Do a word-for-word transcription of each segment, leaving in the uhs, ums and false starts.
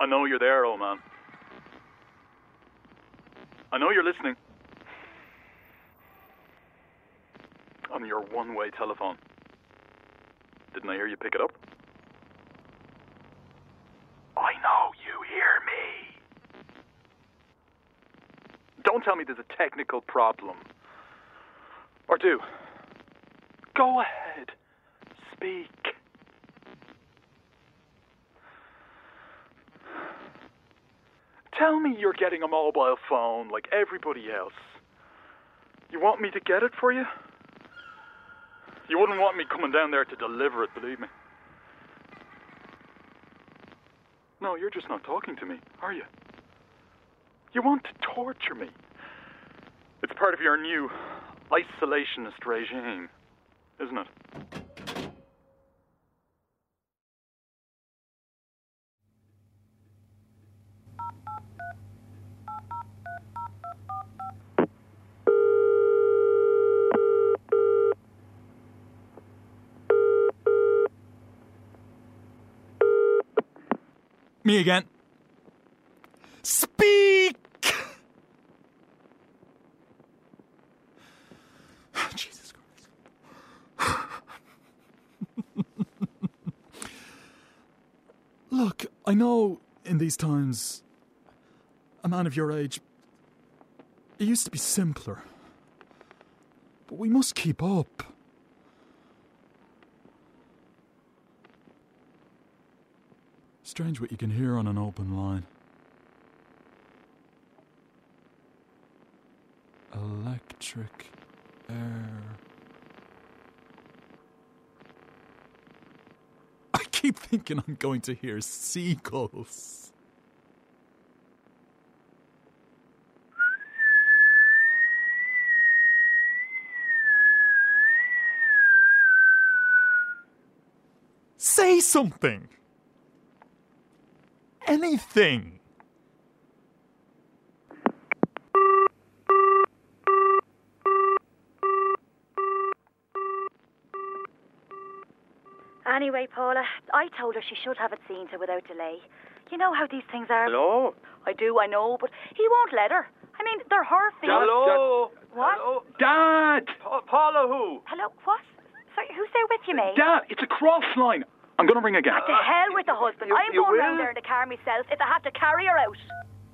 I know you're there, old man. I know you're listening. On your one-way telephone. Didn't I hear you pick it up? I know you hear me. Don't tell me there's a technical problem. Or do. Go ahead. Speak. Tell me you're getting a mobile phone like everybody else. You want me to get it for you? You wouldn't want me coming down there to deliver it, believe me. No, you're just not talking to me, are you? You want to torture me. It's part of your new isolationist regime, isn't it? Me again. Speak! Jesus Christ. Look, I know in these times, a man of your age, it used to be simpler. But we must keep up. Strange what you can hear on an open line. Electric air. I keep thinking I'm going to hear seagulls. Say something. Anything. Anyway, Paula, I told her she should have it seen to without delay. You know how these things are. Hello? I do, I know, but he won't let her. I mean, they're her feet. Hello? What? Hello? Dad! Pa- Paula who? Hello, what? Sorry, who's there with you, mate? Dad, it's a cross line. I'm going to ring again. To hell with the husband. You- I'm you going will? round there in the car myself if I have to carry her out.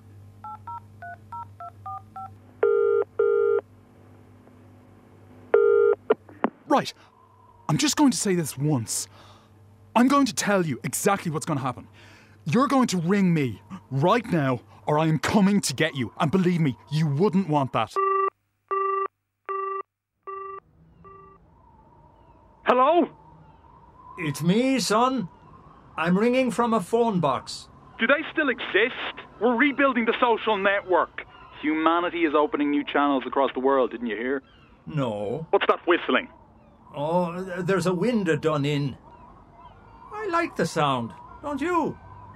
Right. I'm just going to say this once. I'm going to tell you exactly what's going to happen. You're going to ring me right now, or I am coming to get you. And believe me, you wouldn't want that. Hello? It's me, son. I'm ringing from a phone box. Do they still exist? We're rebuilding the social network. Humanity is opening new channels across the world, didn't you hear? No. What's that whistling? Oh, th- there's a window done in. I like the sound, don't you?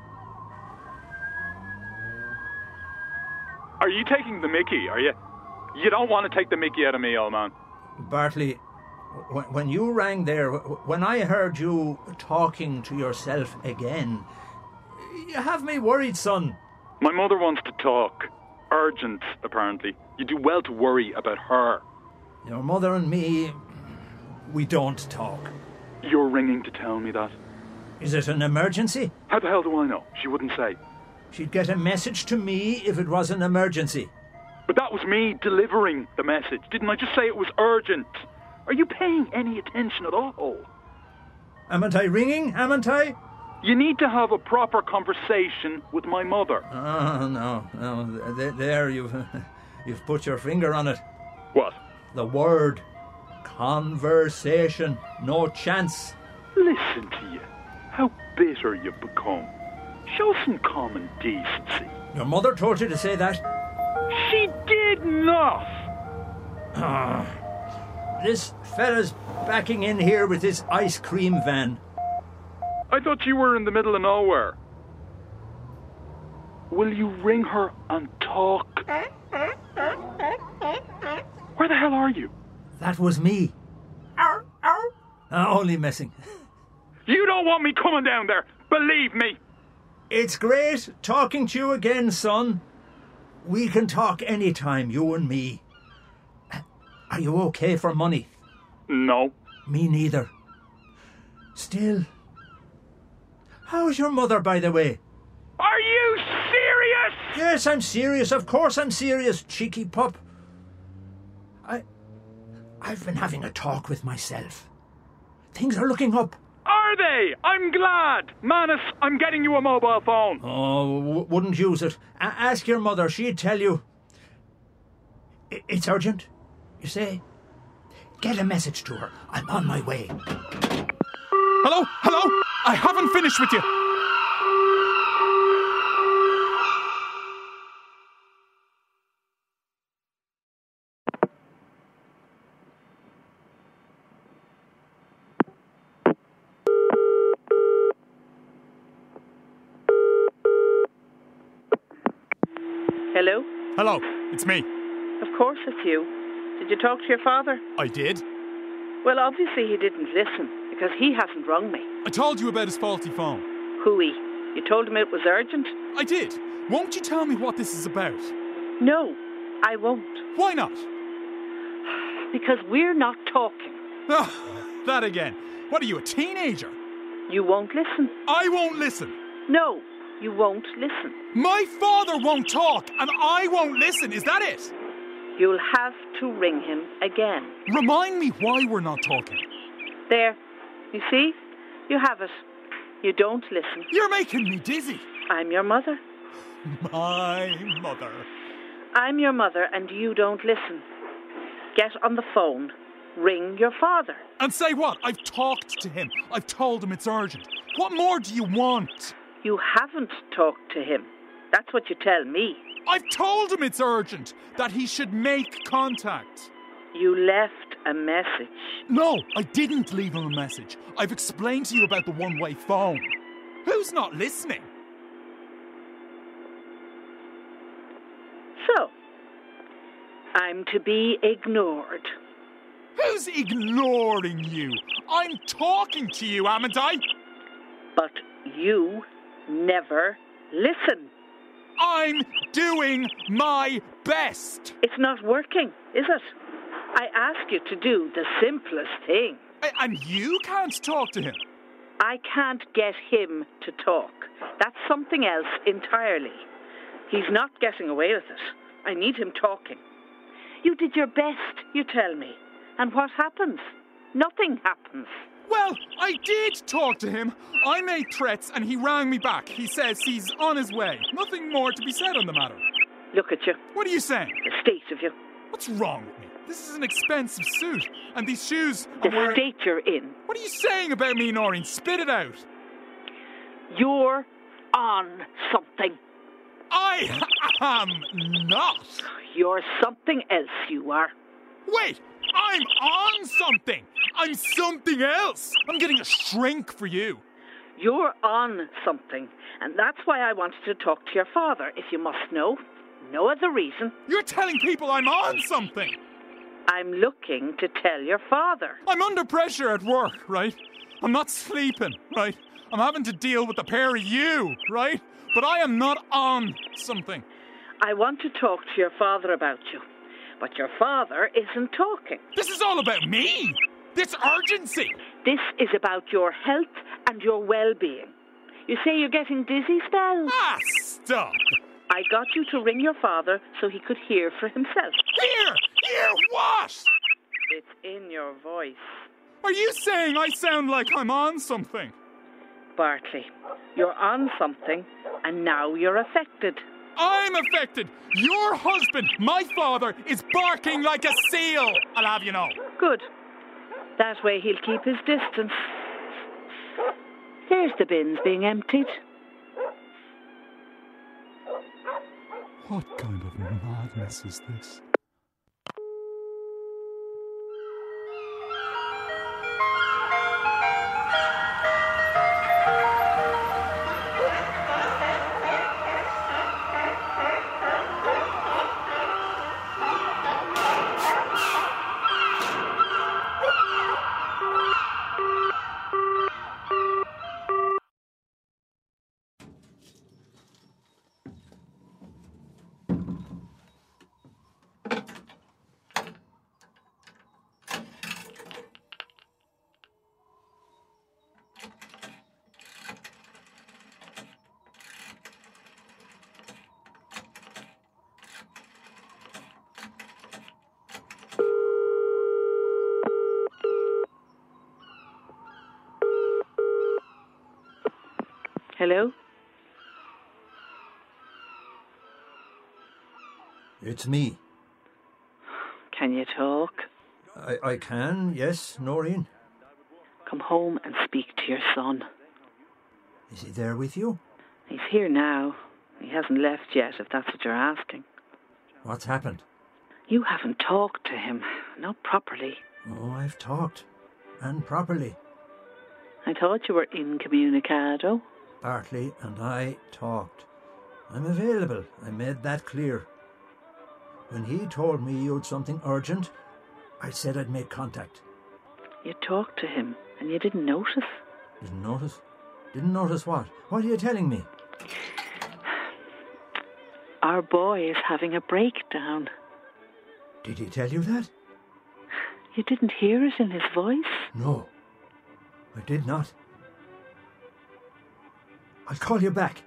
Are you taking the mickey, are you? You don't want to take the mickey out of me, old man. Bartley, w- when you rang there, w- when I heard you talking to yourself again, you have me worried, son. My mother wants to talk. Urgent, apparently. You do well to worry about her. Your mother and me, we don't talk. You're ringing to tell me that? Is it an emergency? How the hell do I know? She wouldn't say. She'd get a message to me if it was an emergency. But that was me delivering the message. Didn't I just say it was urgent? Are you paying any attention at all? Amn't I ringing? Amn't I? You need to have a proper conversation with my mother. Oh, no, no. Th- There, you've, you've put your finger on it. What? The word. Conversation. No chance. Listen to you. How bitter you've become. Show some common decency. Your mother told you to say that? She did not! Ah. This fella's backing in here with his ice cream van. I thought you were in the middle of nowhere. Will you ring her and talk? Where the hell are you? That was me. Ow, ow. Uh, only messing. You don't want me coming down there, believe me. It's great talking to you again, son. We can talk anytime, you and me. Are you okay for money? No. Me neither. Still. How's your mother, by the way? Are you serious? Yes, I'm serious. Of course I'm serious, cheeky pup. I... I've been having a talk with myself. Things are looking up. Are they? I'm glad. Manus, I'm getting you a mobile phone. Oh, w- wouldn't use it. A- ask your mother. She'd tell you. I- it's urgent, you say? Get a message to her. I'm on my way. Hello? Hello? I haven't finished with you. Hello? Hello, it's me. Of course it's you. Did you talk to your father? I did. Well, obviously he didn't listen, because he hasn't rung me. I told you about his faulty phone. Hooey. You told him it was urgent? I did. Won't you tell me what this is about? No, I won't. Why not? Because we're not talking. Oh, that again. What are you, a teenager? You won't listen. I won't listen. No, you won't listen. My father won't talk, and I won't listen. Is that it? You'll have to ring him again. Remind me why we're not talking. There. You see? You have it. You don't listen. You're making me dizzy. I'm your mother. My mother. I'm your mother, and you don't listen. Get on the phone. Ring your father. And say what? I've talked to him. I've told him it's urgent. What more do you want? You haven't talked to him. That's what you tell me. I've told him it's urgent, that he should make contact. You left a message. No, I didn't leave him a message. I've explained to you about the one-way phone. Who's not listening? So, I'm to be ignored. Who's ignoring you? I'm talking to you, haven't I? But you never listen. I'm doing my best. It's not working, is it? I ask you to do the simplest thing. A- And you can't talk to him. I can't get him to talk. That's something else entirely. He's not getting away with it. I need him talking. You did your best, you tell me. And what happens? Nothing happens. Well, I did talk to him. I made threats and he rang me back. He says he's on his way. Nothing more to be said on the matter. Look at you. What are you saying? The state of you. What's wrong with me? This is an expensive suit. And these shoes The I'm wearing... state you're in. What are you saying about me, Noreen? Spit it out. You're on something. I am not. You're something else, you are. Wait, I'm on something. I'm something else. I'm getting a shrink for you. You're on something. And that's why I wanted to talk to your father, if you must know. No other reason. You're telling people I'm on something. I'm looking to tell your father. I'm under pressure at work, right? I'm not sleeping, right? I'm having to deal with the pair of you, right? But I am not on something. I want to talk to your father about you. But your father isn't talking. This is all about me. This urgency. This is about your health and your well-being. You say you're getting dizzy spells? Ah, stop. I got you to ring your father so he could hear for himself. Hear? Hear what? It's in your voice. Are you saying I sound like I'm on something? Bartley, you're on something, and now you're affected. I'm affected. Your husband, my father, is barking like a seal. I'll have you know. Good. That way he'll keep his distance. There's the bins being emptied. What kind of madness is this? Hello? It's me. Can you talk? I, I can, yes, Noreen. Come home and speak to your son. Is he there with you? He's here now. He hasn't left yet, if that's what you're asking. What's happened? You haven't talked to him. Not properly. Oh, I've talked. And properly. I thought you were incommunicado. Bartley and I talked. I'm available. I made that clear. When he told me you had something urgent, I said I'd make contact. You talked to him and you didn't notice. Didn't notice? Didn't notice what? What are you telling me? Our boy is having a breakdown. Did he tell you that? You didn't hear it in his voice? No, I did not. I'll call you back.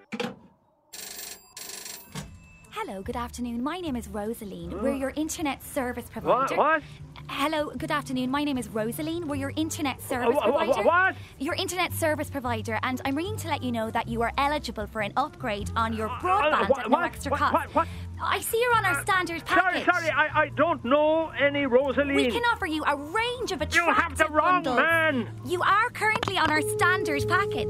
Hello, good afternoon. My name is Rosaline. We're your internet service provider. What? What? Hello, good afternoon. My name is Rosaline. We're your internet service Uh, provider. What? Your internet service provider, and I'm ringing to let you know that you are eligible for an upgrade on your broadband what- at no what? extra What- cost. what- what? I see you're on our standard Sorry, package. sorry, I, I don't know any Rosaline. We can offer you a range of You attractive have the wrong bundles. man. You are currently on our standard package.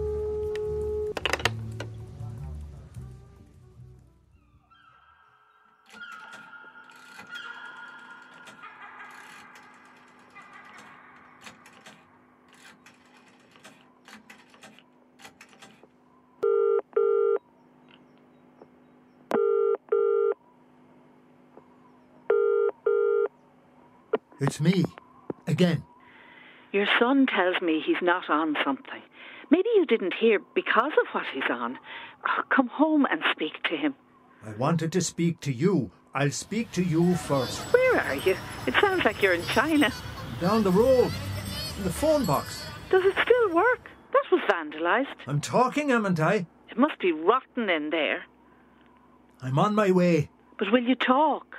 It's me. Again. Your son tells me he's not on something. Maybe you didn't hear because of what he's on. Come home and speak to him. I wanted to speak to you. I'll speak to you first. Where are you? It sounds like you're in China. Down the road. In the phone box. Does it still work? That was vandalised. I'm talking, haven't I? It must be rotten in there. I'm on my way. But will you talk?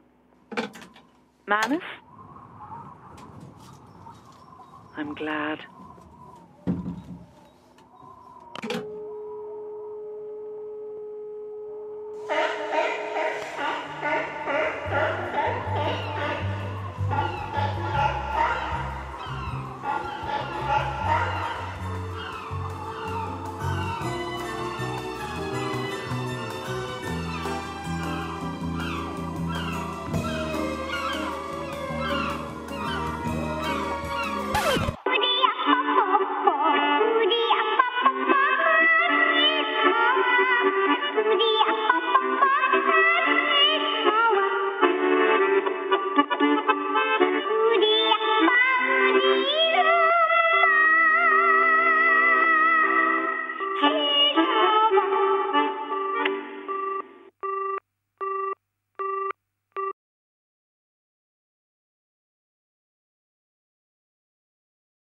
Manus? I'm glad.